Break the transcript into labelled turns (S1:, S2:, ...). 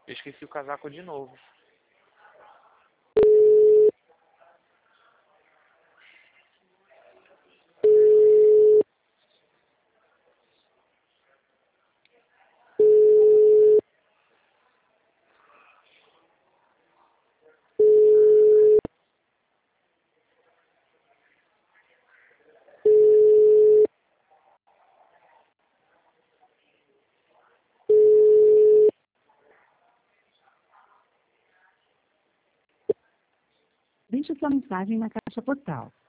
S1: Eu esqueci o casaco de novo.
S2: Deixe sua mensagem na caixa postal.